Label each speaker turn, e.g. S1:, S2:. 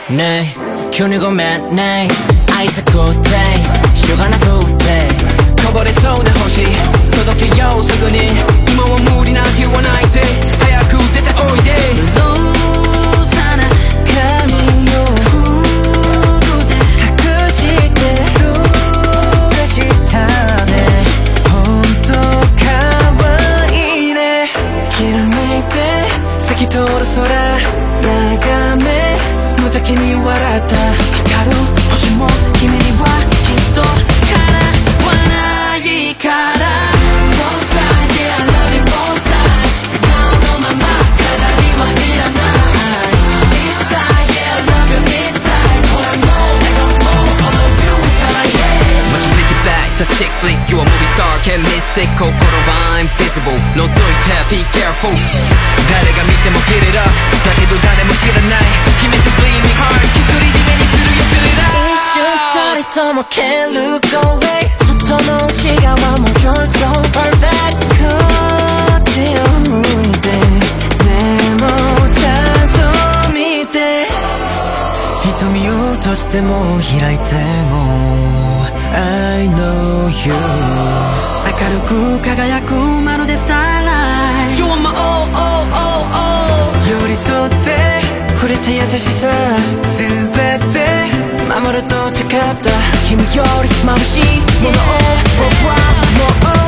S1: 네急にごめんね会いたくてしょうがなくてこぼれそうな星届けようすぐに今は無理なんて言わないで早く出ておいで小さな髪を服で隠してそれしたねほんと可愛いねきらめいて透き通る空眺め無邪気に笑った光る星も君にはきっと叶わないから Both sides, yeah I love you both sides 素顔のまま飾りはいらない East side, yeah I love you east side All I know, I don't know all of you inside, yeah Much freaky back, it's a chick flick You a movie star, can't miss it 心は invisible 覗いて be careful 誰が見ても hit it up だけど誰も知らない秘密 bleed me hard 独り占めにするよ fill it up 一瞬たりとも can't look away 外の内側も you're so perfect こっちを向いてでもちゃんと見て瞳を閉じても開いても I know you 明るく輝くまるでスターライト You are my all all all all 寄り添って触れて優しさ全て守ると誓った君より眩しいものを僕はもう